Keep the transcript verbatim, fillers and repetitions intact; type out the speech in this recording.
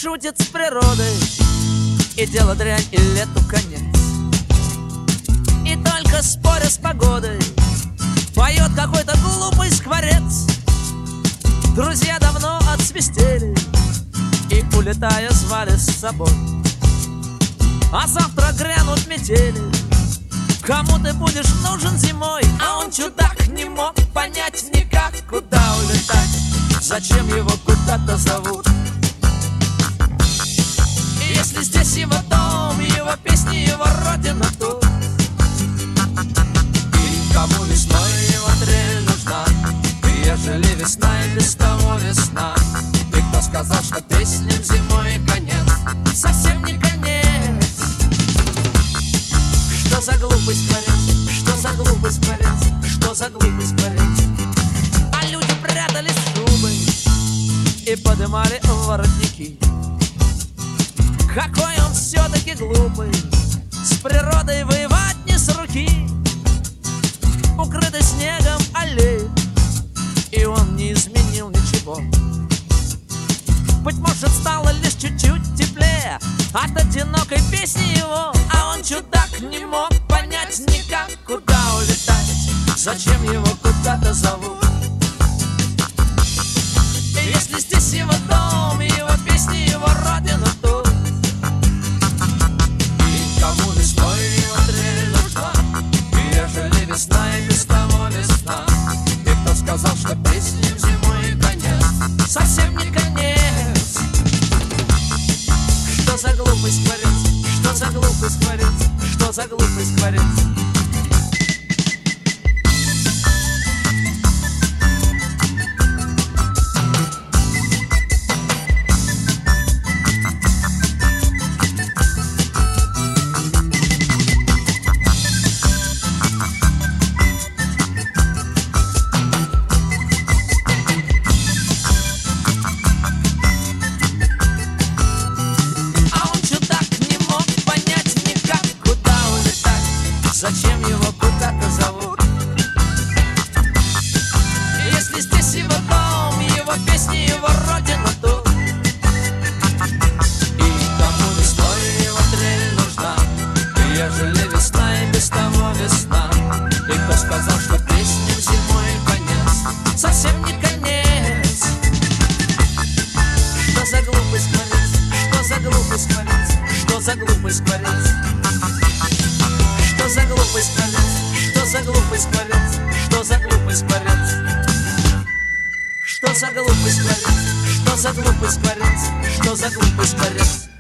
шутит с природой, и дело дрянь, и лету конец. И только споря с погодой поет какой-то глупый скворец. Друзья давно отсвистели и, улетая, звали с собой. А завтра грянут метели. Кому ты будешь нужен зимой? А он, чудак, не мог понять никак, куда улетать, зачем его куда-то зовут. И если здесь его дом, его песни, его родина тут, и кому весной его трель нужна, и ежели весна и без того весна, и кто сказал, что песням зимой конец, совсем не конец. Что за глупость творец? Что за глупость творец? Что за глупость творец? А люди прятались шубы и подымали воротники. Какой он все-таки глупый, с природой воевать не с руки. Укрытый снегом аллеи, и он не изменил ничего. Быть может, стало лишь чуть-чуть теплее от одинокой песни его. А он, чудак, не мог понять никак, куда улетать, зачем его куда-то зовут. И если здесь его дом, его песни, его родина тут, и кому весной его трель нужна, и ежели весна и без того весна, и кто сказал, что песням зимой конец, совсем не конец. Что за глупость творец? Что за глупость творец? Что за глупость творец? Зачем его куда-то зовут? Если здесь его дом, его песни, его родина тут, и кому весной его трель нужна, и ежели весна и без того весна, и кто сказал, что песням зимой конец, совсем не конец. Что за глупость творец? Что за глупость творец? Что за глупость творец? Что за глупость творец? Что за глупость творец? Что за глупость творец? Что за глупость творец? Что за глупость творец? Что за глупость творец?